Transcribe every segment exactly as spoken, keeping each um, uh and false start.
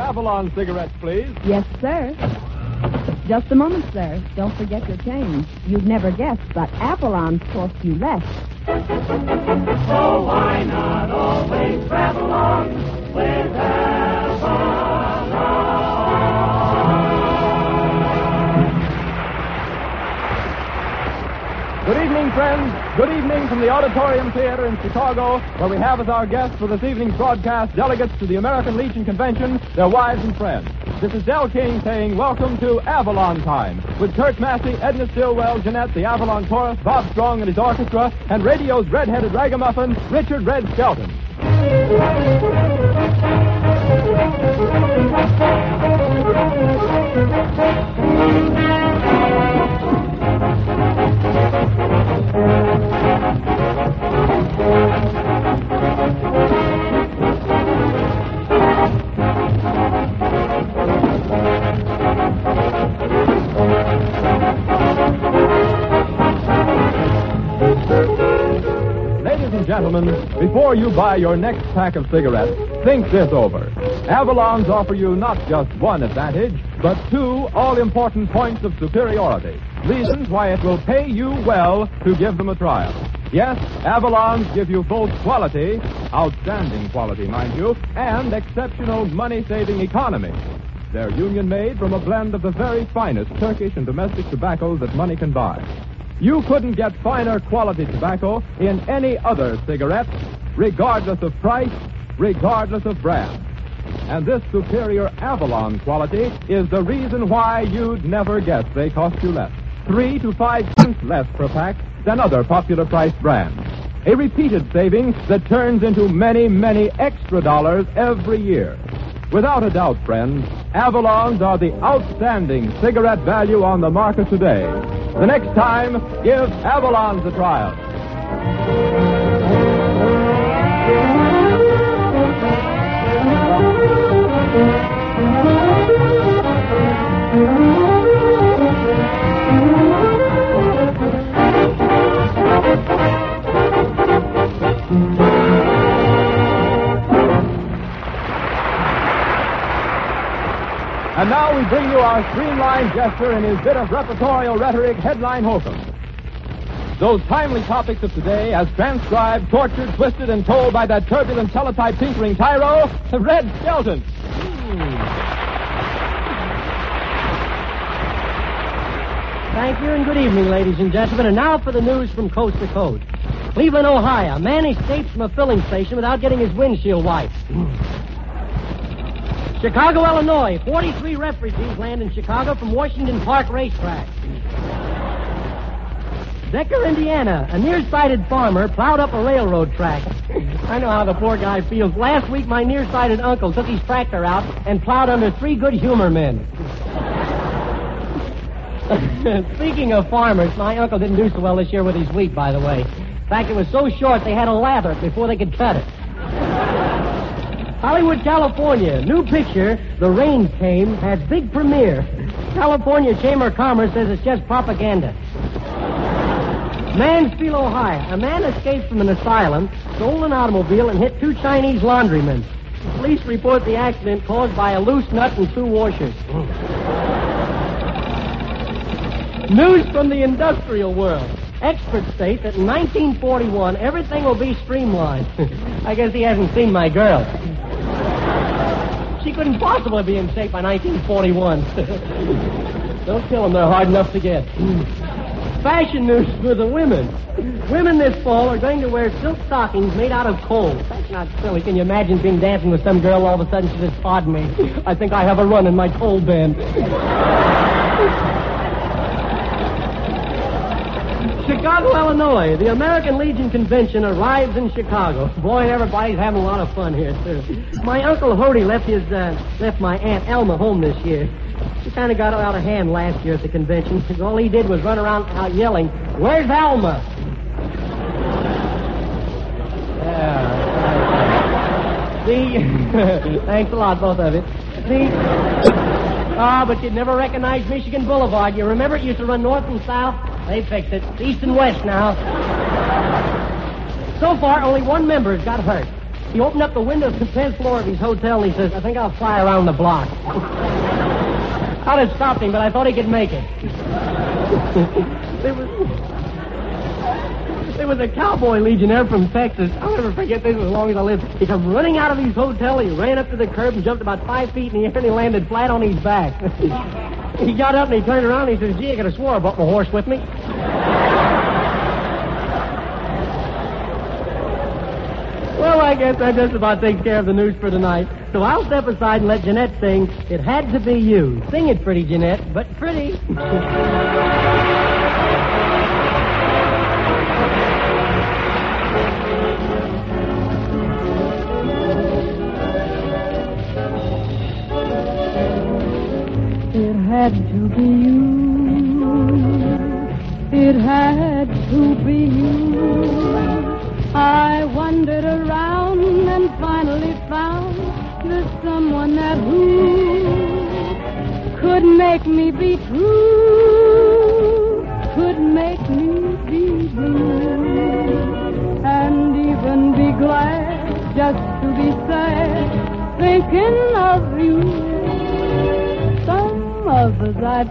Avalon cigarettes, please. Yes, sir. Just a moment, sir. Don't forget your change. You'd never guess, but Avalon's cost you less. So why not always travel on with Avalon? Good evening, friends. Good evening from the Auditorium Theater in Chicago, where we have as our guests for this evening's broadcast delegates to the American Legion Convention, their wives and friends. This is Del King saying welcome to Avalon Time, with Kurt Massey, Edna Stillwell, Jeanette, the Avalon Chorus, Bob Strong and his orchestra, and radio's red-headed ragamuffin, Richard Red Skelton. Ladies and gentlemen, before you buy your next pack of cigarettes, think this over. Avalons offer you not just one advantage, but two all-important points of superiority. Reasons why it will pay you well to give them a trial. Yes, Avalons give you both quality, outstanding quality, mind you, and exceptional money-saving economy. They're union-made from a blend of the very finest Turkish and domestic tobaccos that money can buy. You couldn't get finer quality tobacco in any other cigarette, regardless of price, regardless of brand. And this superior Avalon quality is the reason why you'd never guess they cost you less. Three to five cents less per pack than other popular priced brands. A repeated saving that turns into many, many extra dollars every year. Without a doubt, friends, Avalons are the outstanding cigarette value on the market today. The next time, give Avalons a trial. And now we bring you our streamlined jester and his bit of repertorial rhetoric, Headline Hokum. Those timely topics of today, as transcribed, tortured, twisted, and told by that turbulent teletype tinkering tyro, Red Skelton. Thank you and good evening, ladies and gentlemen. And now for the news from coast to coast. Cleveland, Ohio. A man escapes from a filling station without getting his windshield wiped. Chicago, Illinois. forty-three refugees land in Chicago from Washington Park Racetrack. Decker, Indiana. A nearsighted farmer plowed up a railroad track. I know how the poor guy feels. Last week, my nearsighted uncle took his tractor out and plowed under three good humor men. Speaking of farmers, my uncle didn't do so well this year with his wheat, by the way. In fact, it was so short they had to lather it before they could cut it. Hollywood, California. New picture, The Rain Came, has big premiere. California Chamber of Commerce says it's just propaganda. Mansfield, Ohio. A man escaped from an asylum, stole an automobile, and hit two Chinese laundrymen. The police report the accident caused by a loose nut and two washers. News from the industrial world. Experts state that in nineteen forty-one, everything will be streamlined. I guess he hasn't seen my girl. She couldn't possibly be in shape by nineteen forty-one. Don't kill them, they're hard enough to get. Fashion news for the women. Women this fall are going to wear silk stockings made out of coal. That's not silly. Can you imagine being dancing with some girl, all of a sudden she says, pardon me, I think I have a run in my coal bin. Chicago, Illinois. The American Legion Convention arrives in Chicago. Boy, everybody's having a lot of fun here, too. My Uncle Hody left his, uh, left my Aunt Elma home this year. She kind of got out of hand last year at the convention. All he did was run around out yelling, "Where's Alma?" Yeah. The, thanks a lot, both of you. The, ah, but you'd never recognize Michigan Boulevard. You remember it used to run north and south? They fixed it. It's east and west now. So far, only one member has got hurt. He opened up the window to the tenth floor of his hotel, and he says, I think I'll fly around the block. I'd have stopped him, but I thought he could make it. there was... There was a cowboy legionnaire from Texas. I'll never forget this as long as I live. He come running out of his hotel. He ran up to the curb and jumped about five feet in the air, and he landed flat on his back. He got up and he turned around and he says, gee, I could have swore I brought my horse with me. Well, I guess that just about takes care of the news for tonight. So I'll step aside and let Jeanette sing It Had to Be You. Sing it pretty, Jeanette, but pretty. It had to be you. It had to be you. I wandered around and finally found there's someone that who could make me be true, could make me be blue, and even be glad just to be sad, thinking of you. Some others I'd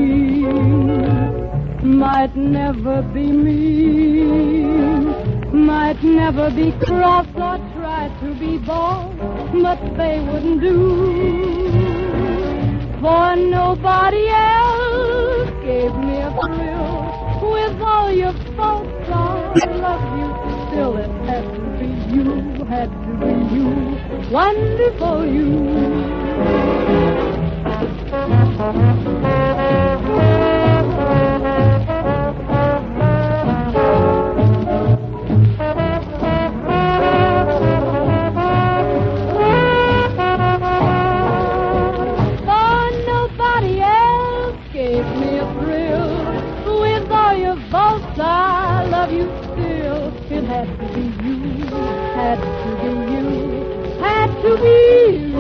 seen might never be me, might never be cross or try to be bold, but they wouldn't do. For nobody else gave me a thrill. With all your faults, I love you still. It had to be you, had to be you, wonderful you. I love you still. It had to be you, had to be you, had to be you.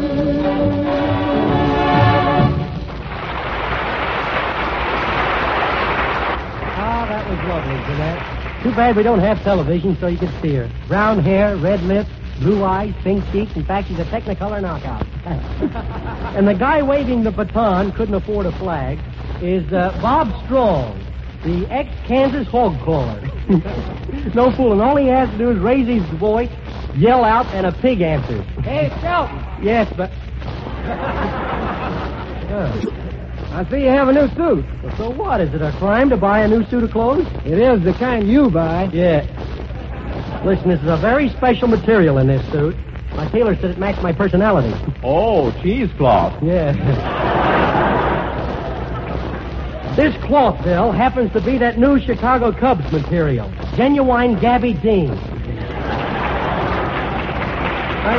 Ah, that was lovely, Jeanette. Too bad we don't have television so you could see her. Brown hair, red lips, blue eyes, pink cheeks. In fact, she's a Technicolor knockout. And the guy waving the baton, couldn't afford a flag, is uh, Bob Strong, the ex-Kansas hog caller. No fooling. All he has to do is raise his voice, yell out, and a pig answers. Hey, Shelton. Yes, but... Uh, I see you have a new suit. Well, so what? Is it a crime to buy a new suit of clothes? It is the kind you buy. Yeah. Listen, this is a very special material in this suit. My tailor said it matched my personality. Oh, cheesecloth. Yeah. This cloth, Bill, happens to be that new Chicago Cubs material. Genuine Gabby Dean. I,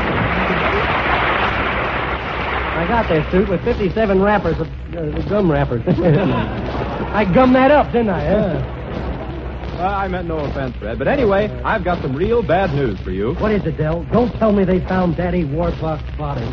I got that suit with fifty-seven wrappers of uh, gum wrappers. I gummed that up, didn't I? Yeah. Uh, I meant no offense, Fred. But anyway, I've got some real bad news for you. What is it, Dell? Don't tell me they found Daddy Warbuck's body.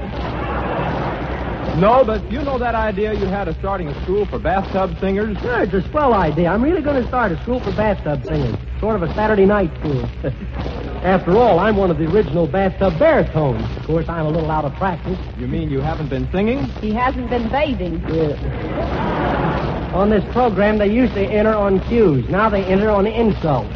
No, but you know that idea you had of starting a school for bathtub singers? Sure, it's a swell idea. I'm really going to start a school for bathtub singers. Sort of a Saturday night school. After all, I'm one of the original bathtub baritones. Of course, I'm a little out of practice. You mean you haven't been singing? He hasn't been bathing. Yeah. On this program, they used to enter on cues. Now they enter on insults.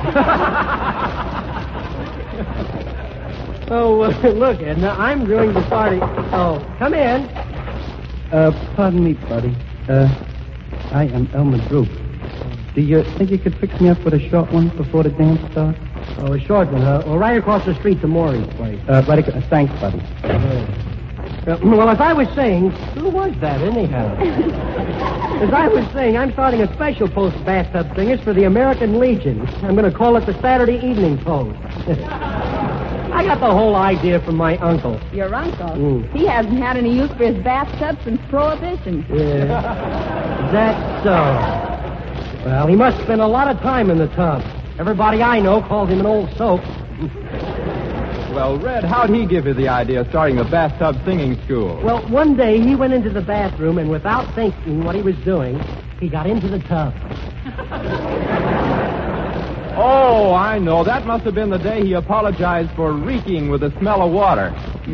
Oh, uh, look, Edna, I'm going to start a... Oh, come in. Uh, pardon me, buddy. Uh, I am Elmer Droop. Do you think you could fix me up with a short one before the dance starts? Oh, a short one, huh? Well, right across the street to Maury's place. Uh, right, ac- uh, thanks, buddy. Uh, well, as I was saying, who was that, anyhow? As I was saying, I'm starting a special post bathtub singers for the American Legion. I'm going to call it the Saturday Evening Post. I got the whole idea from my uncle. Your uncle? Mm. He hasn't had any use for his bathtub since Prohibition. Yeah. That's so. Well, he must spend a lot of time in the tub. Everybody I know calls him an old soap. Well, Red, how'd he give you the idea of starting a bathtub singing school? Well, one day he went into the bathroom, and without thinking what he was doing, he got into the tub. Oh, I know. That must have been the day he apologized for reeking with the smell of water.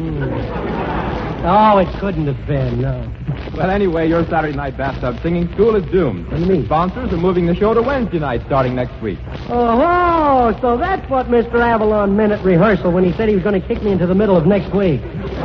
Oh, it couldn't have been, no. Well, anyway, your Saturday night bathtub singing school is doomed. What do you mean? Sponsors are moving the show to Wednesday night starting next week. Oh, so that's what Mister Avalon meant at rehearsal when he said he was going to kick me into the middle of next week.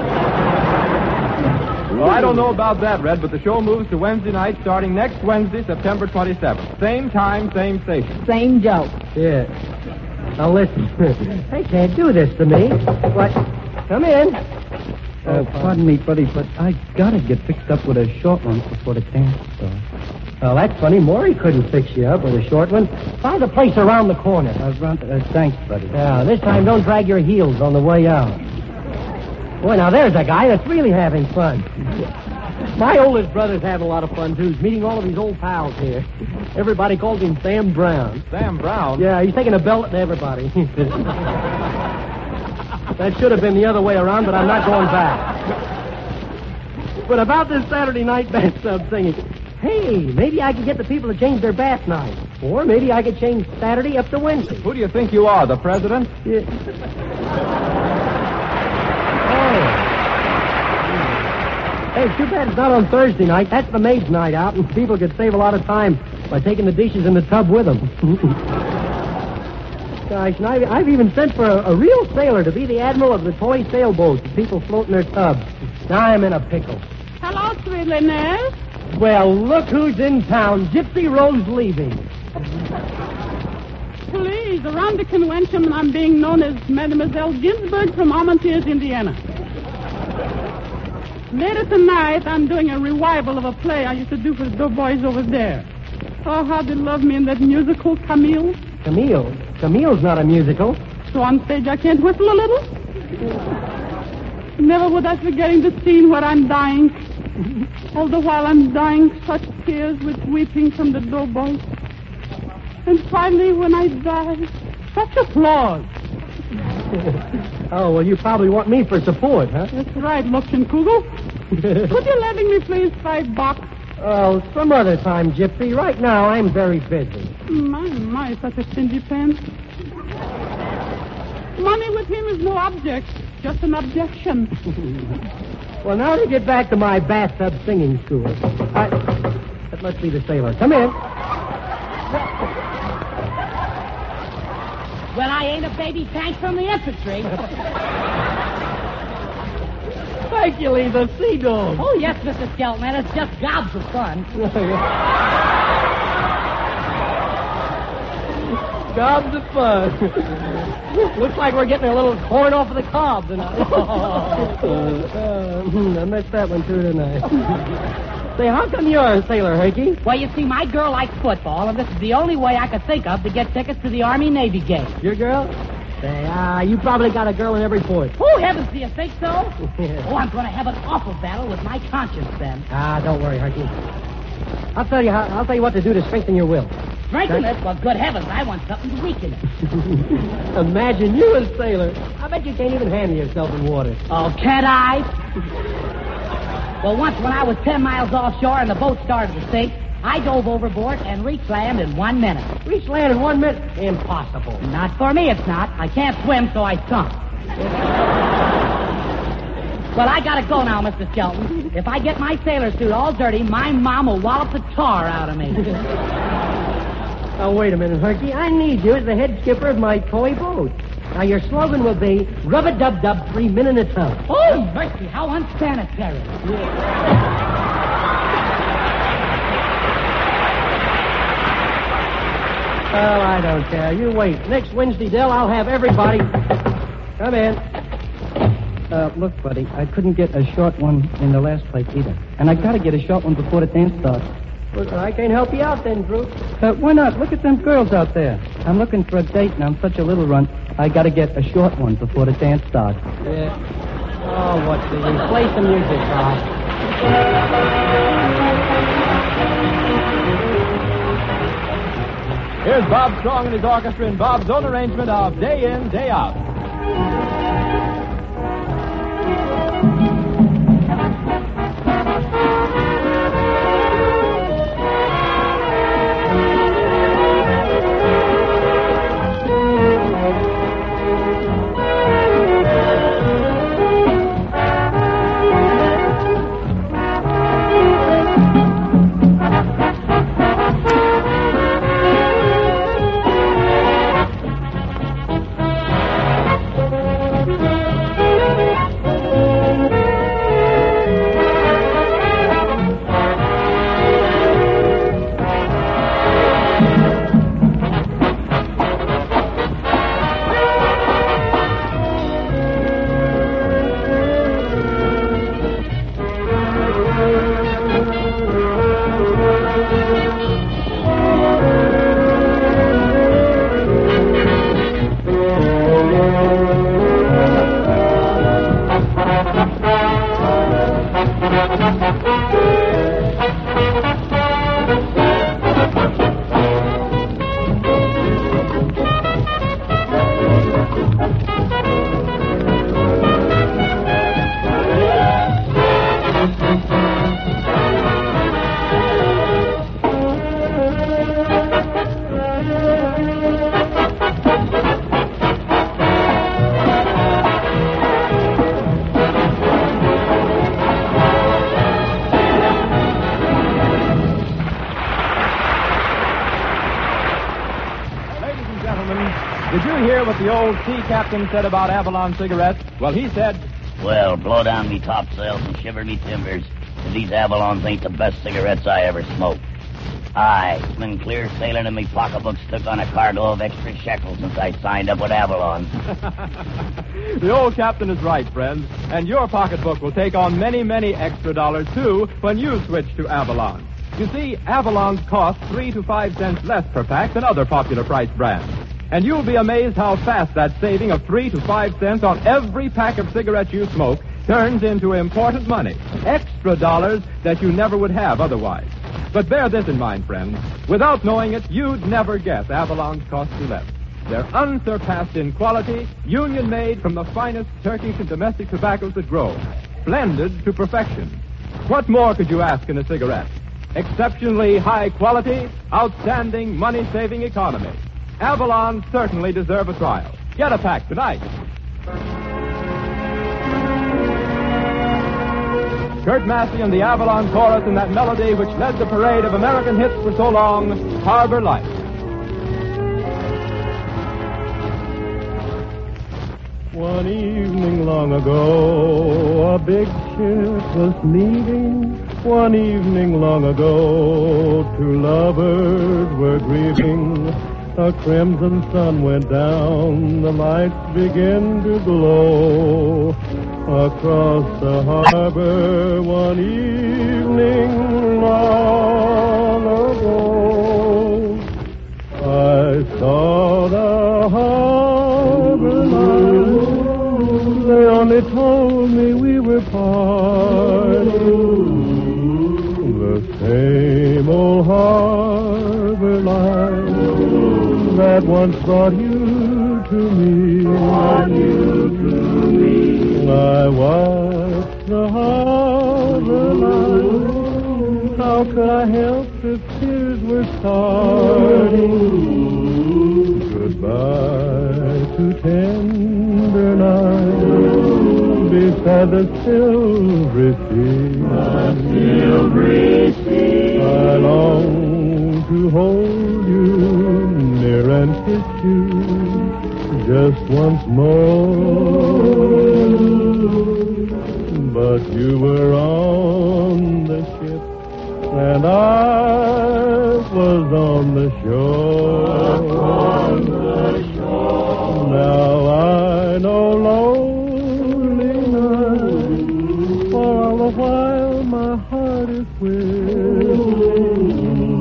Well, I don't know about that, Red, but the show moves to Wednesday night starting next Wednesday, September twenty-seventh. Same time, same station. Same joke. Yeah. Now, listen. They can't do this to me. What? Come in. Uh, pardon me, buddy, but I gotta get fixed up with a short one before the dance starts. Well, that's funny. Maury couldn't fix you up with a short one. Find a place around the corner. Uh, round, uh, thanks, buddy. Yeah, this time don't drag your heels on the way out. Boy, now there's a guy that's really having fun. My oldest brother's having a lot of fun, too. He's meeting all of his old pals here. Everybody calls him Sam Brown. Sam Brown? Yeah, he's taking a belt to everybody. That should have been the other way around, but I'm not going back. But about this Saturday night bathtub singing, hey, maybe I could get the people to change their bath night. Or maybe I could change Saturday up to Wednesday. Who do you think you are, the president? Yeah. Oh. Hey, too bad it's not on Thursday night. That's the maid's night out, and people could save a lot of time by taking the dishes in the tub with them. Gosh, and I've, I've even sent for a, a real sailor to be the admiral of the toy sailboats that people float in their tubs. Now I'm in a pickle. Hello, sweet Linnell. Well, look who's in town. Gypsy Rose leaving. Please, around the convention, I'm being known as Mademoiselle Ginsburg from Armentiers, Indiana. Later tonight, I'm doing a revival of a play I used to do for the doughboys over there. Oh, how they love me in that musical, Camille. Camille? Camille's not a musical. So on stage I can't whistle a little? Never would I forgetting the scene where I'm dying. All the while I'm dying, such tears with weeping from the doughboys. And finally, when I die, such applause. Oh, well, you probably want me for support, huh? That's right, Lutschenkugel. Could you lend me, please, five bucks? Oh, some other time, Gypsy. Right now, I'm very busy. My, my, such a stingy pants. Money with him is no object, just an objection. Well, now to get back to my bathtub singing school. I... That must be the sailor. Come in. Well, I ain't a baby tank from the infantry. Thank you, Lee, the sea dog. Oh, yes, Mister Skelton, it's just gobs of fun. Gobs of fun. Looks like we're getting a little corn off of the cob tonight. uh, I missed that one, too, tonight. Say, how come you're a sailor, Herky? Well, you see, my girl likes football, and this is the only way I could think of to get tickets to the Army-Navy game. Your girl? Say, ah, uh, you probably got a girl in every port. Oh, heavens, do you think so? Oh, I'm going to have an awful battle with my conscience then. Ah, don't worry, Herky. I'll tell you how, I'll tell you what to do to strengthen your will. Strengthen it? Well, good heavens, I want something to weaken it. Imagine you a sailor. I bet you can't even handle yourself in water. Oh, can't I? Well, once when I was ten miles offshore and the boat started to sink, I dove overboard and reached land in one minute. Reached land in one minute? Impossible. Not for me, it's not. I can't swim, so I sunk. Well, I gotta go now, Mister Skelton. If I get my sailor suit all dirty, my mom will wallop the tar out of me. Oh, wait a minute, Herky. I need you as the head skipper of my toy boat. Now, your slogan will be, rub-a-dub-dub, three men in a tub. Oh, mercy, how unsanitary. Oh, I don't care. You wait. Next Wednesday, Dell, I'll have everybody... Come in. Uh, look, buddy, I couldn't get a short one in the last place either. And I gotta get a short one before the dance starts. Well, I can't help you out then, Drew. Uh, why not? Look at them girls out there. I'm looking for a date, and I'm such a little runt. I gotta get a short one before the dance starts. Yeah. Oh, what's the use? Play some music, Bob. Here's Bob Strong and his orchestra in Bob's own arrangement of Day In, Day Out. Did you hear what the old sea captain said about Avalon cigarettes? Well, he said, well, blow down me topsails and shiver me timbers, if these Avalons ain't the best cigarettes I ever smoked. Aye, it's been clear sailing and me pocketbooks took on a cargo of extra shekels since I signed up with Avalon. The old captain is right, friends, and your pocketbook will take on many, many extra dollars, too, when you switch to Avalon. You see, Avalon's cost three to five cents less per pack than other popular price brands. And you'll be amazed how fast that saving of three to five cents on every pack of cigarettes you smoke turns into important money, extra dollars that you never would have otherwise. But bear this in mind, friends. Without knowing it, you'd never guess Avalon's cost you less. They're unsurpassed in quality, union-made from the finest Turkish and domestic tobaccos that grow, blended to perfection. What more could you ask in a cigarette? Exceptionally high quality, outstanding money-saving economy. Avalon certainly deserve a trial. Get a pack tonight. Kurt Massey and the Avalon Chorus in that melody which led the parade of American hits for so long, Harbor Lights. One evening long ago, a big ship was leaving. One evening long ago, two lovers were grieving. A crimson sun went down, the lights began to glow. Across the harbor one evening long ago, I saw the harbor lights. They only told me we were parting. The same old harbor lights that once brought you to me. Brought you to me. I watched the harbor lights. How could I help if tears were starting? Goodbye to tender nights beside the silvery sea. The silvery sea. I long to hold you near and kiss you just once more. But you were on the ship and I was on the shore. On the shore. Now I know lonely nights, for all the while my heart is with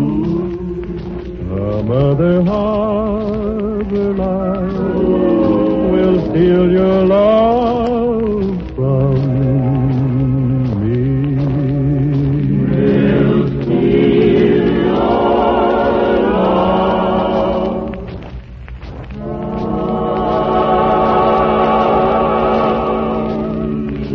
some other harbor light will steal your love from me. Will steal your love from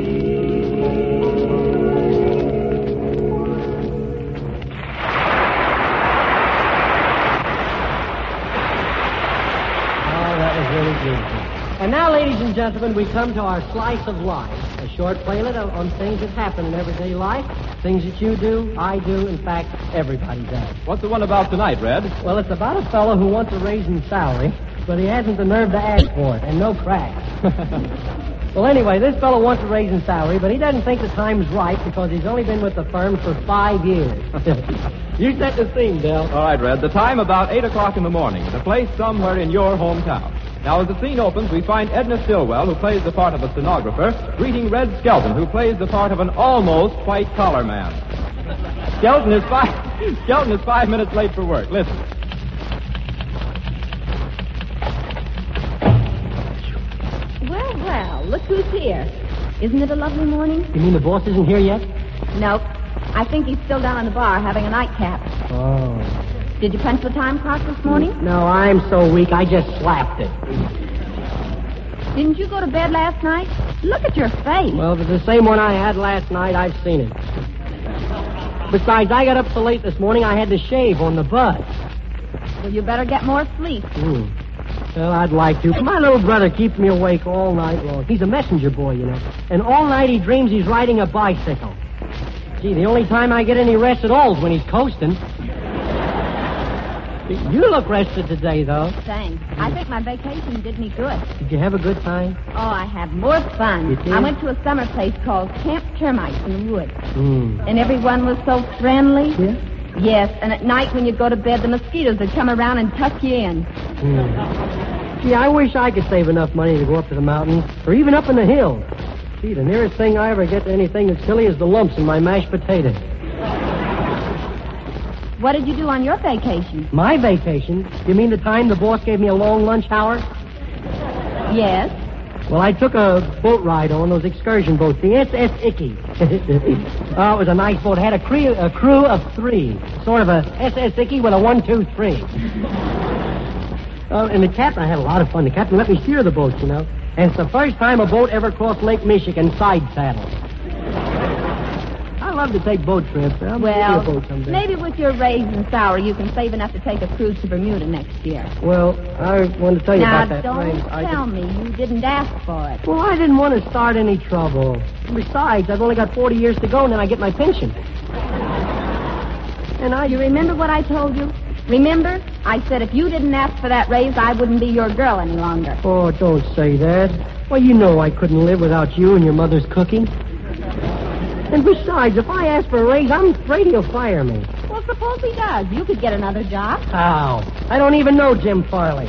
And now, ladies ladies and gentlemen, we come to our slice of life. A short playlet on, on things that happen in everyday life. Things that you do, I do, in fact, everybody does. What's the one about tonight, Red? Well, it's about a fellow who wants a raise in salary, but he hasn't the nerve to ask for it, and no crack. Well, anyway, this fellow wants a raise in salary, but he doesn't think the time's right because he's only been with the firm for five years. You set the scene, Del. All right, Red. The time about eight o'clock in the morning. The place somewhere in your hometown. Now, as the scene opens, we find Edna Stillwell, who plays the part of a stenographer, greeting Red Skelton, who plays the part of an almost white-collar man. Skelton is five. Skelton is five minutes late for work. Listen. Well, well, look who's here. Isn't it a lovely morning? You mean the boss isn't here yet? Nope. I think he's still down in the bar having a nightcap. Oh. Did you punch the time clock this morning? No, I'm so weak, I just slapped it. Didn't you go to bed last night? Look at your face. Well, if it's the same one I had last night, I've seen it. Besides, I got up so late this morning, I had to shave on the bus. Well, you better get more sleep. Mm. Well, I'd like to. My little brother keeps me awake all night long. He's a messenger boy, you know. And all night he dreams he's riding a bicycle. Gee, the only time I get any rest at all is when he's coasting. You look rested today, though. Thanks. I think my vacation did me good. Did you have a good time? Oh, I had more fun. You did? I went to a summer place called Camp Termites in the woods. Mm. And everyone was so friendly. Yeah? Yes, and at night when you go to bed, the mosquitoes would come around and tuck you in. Mm. Gee, I wish I could save enough money to go up to the mountains, or even up in the hills. Gee, the nearest thing I ever get to anything that's silly is the lumps in my mashed potatoes. What did you do on your vacation? My vacation? You mean the time the boss gave me a long lunch hour? Yes. Well, I took a boat ride on those excursion boats, the S S Icky. Oh, it was a nice boat. It had a, cre- a crew of three. Sort of a S S Icky with a one, two, three. Oh, and the captain, I had a lot of fun. The captain let me steer the boat, you know. And it's the first time a boat ever crossed Lake Michigan side saddle. I love to take boat trips. I'll well, a boat someday. Maybe with your raise and salary, you can save enough to take a cruise to Bermuda next year. Well, I want to tell you now, about that don't raise. tell me you didn't ask for it. Well, I didn't want to start any trouble. Besides, I've only got forty years to go, and then I get my pension. And I... You remember what I told you? Remember? I said if you didn't ask for that raise, I wouldn't be your girl any longer. Oh, don't say that. Well, you know I couldn't live without you and your mother's cooking. And besides, if I ask for a raise, I'm afraid he'll fire me. Well, suppose he does. You could get another job. How? I don't even know Jim Farley.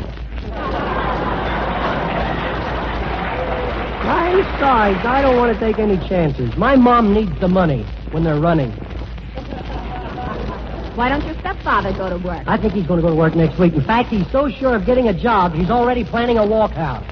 Besides, I don't want to take any chances. My mom needs the money when they're running. Why don't your stepfather go to work? I think he's going to go to work next week. In fact, he's so sure of getting a job, he's already planning a walkout.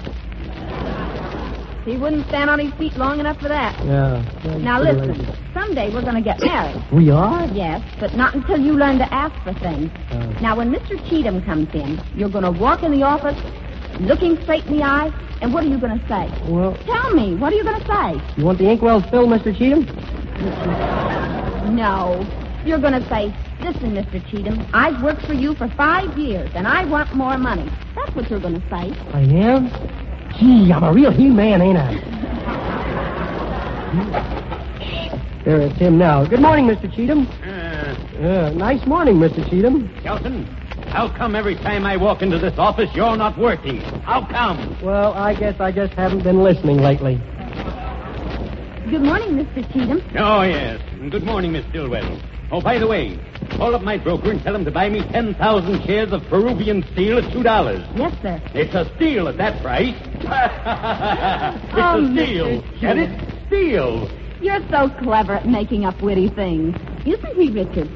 He wouldn't stand on his feet long enough for that. Yeah. Now, listen. Someday we're going to get married. We are? Yes, but not until you learn to ask for things. Uh. Now, when Mister Cheatham comes in, you're going to walk in the office, looking straight in the eye, and what are you going to say? Well... Tell me, what are you going to say? You want the inkwells filled, Mister Cheatham? No. You're going to say, listen, Mister Cheatham, I've worked for you for five years, and I want more money. That's what you're going to say. I am? Gee, I'm a real he-man, ain't I? There, it's him now. Good morning, Mister Cheatham. Uh, Uh, nice morning, Mister Cheatham. Skelton, how come every time I walk into this office you're not working? How come? Well, I guess I just haven't been listening lately. Good morning, Mister Cheatham. Oh, yes. And good morning, Miss Stillwell. Oh, by the way, call up my broker and tell him to buy me ten thousand shares of Peruvian steel at two dollars. Yes, sir. It's a steal at that price. It's Oh, a steal. Mister Get it? Steal. You're so clever at making up witty things. Isn't he, Richard?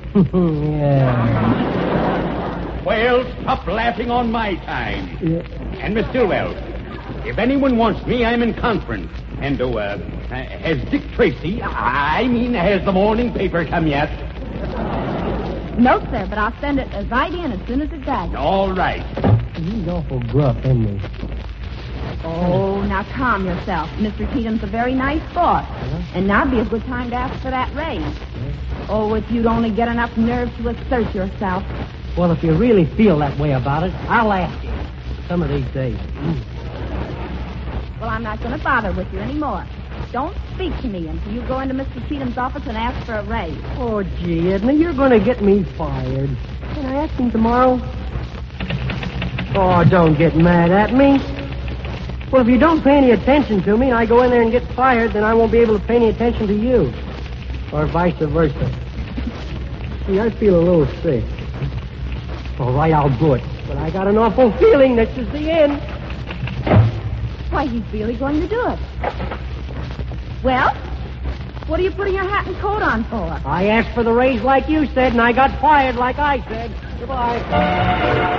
Yeah. Well, stop laughing on my time. Yeah. And, Miss Stillwell, if anyone wants me, I'm in conference. And, oh, uh, has Dick Tracy, I mean, has the morning paper come yet? No, sir, but I'll send it right in as soon as it does. All right. He's awful gruff, isn't he? Oh, now calm yourself. Mister Cheatham's a very nice boss. And now'd be a good time to ask for that raise. Oh, if you'd only get enough nerve to assert yourself. Well, if you really feel that way about it, I'll ask you some of these days. Well, I'm not going to bother with you anymore. Don't speak to me until you go into Mister Cheatham's office and ask for a raise. Oh, gee, Edna, you're going to get me fired. Can I ask him tomorrow? Oh, don't get mad at me. Well, if you don't pay any attention to me and I go in there and get fired, then I won't be able to pay any attention to you. Or vice versa. See, I feel a little sick. All right, I'll do it. But I got an awful feeling this is the end. Why, he's really going to do it. Well, what are you putting your hat and coat on for? I asked for the raise like you said, and I got fired like I said. Goodbye.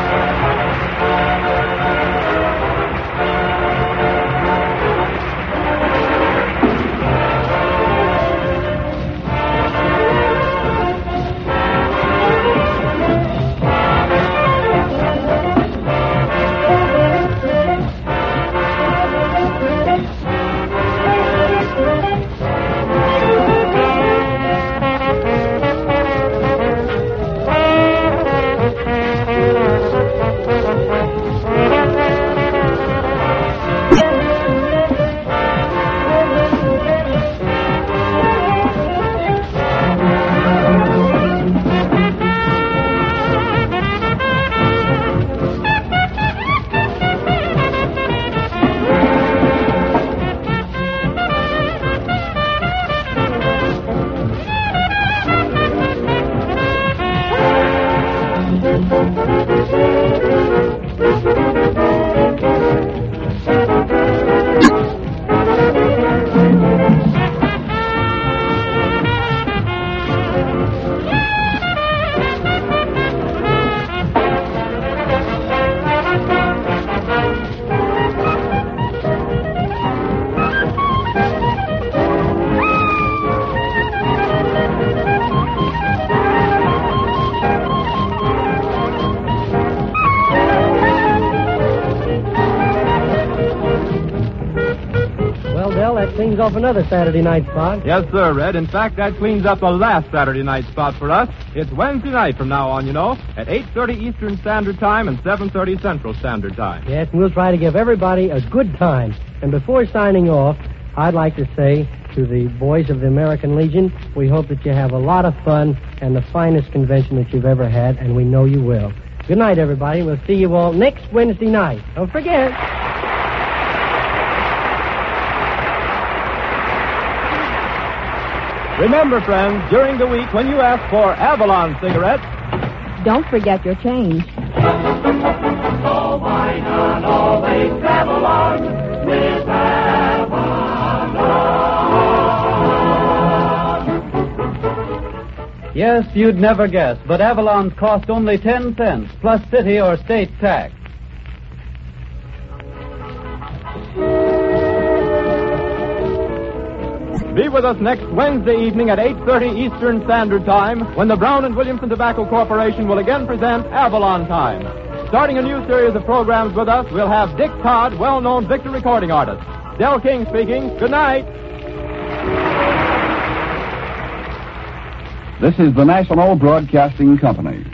Cleans off another Saturday night spot. Yes, sir, Red. In fact, that cleans up the last Saturday night spot for us. It's Wednesday night from now on, you know, at eight thirty Eastern Standard Time and seven thirty Central Standard Time. Yes, and we'll try to give everybody a good time. And before signing off, I'd like to say to the boys of the American Legion, we hope that you have a lot of fun and the finest convention that you've ever had, and we know you will. Good night, everybody. We'll see you all next Wednesday night. Don't forget. Remember, friends, during the week when you ask for Avalon cigarettes, don't forget your change. So why not always travel on with Avalon? Yes, you'd never guess, but Avalon's cost only ten cents, plus city or state tax. Be with us next Wednesday evening at eight thirty Eastern Standard Time when the Brown and Williamson Tobacco Corporation will again present Avalon Time. Starting a new series of programs with us, we'll have Dick Todd, well-known Victor recording artist. Del King speaking. Good night. This is the National Broadcasting Company.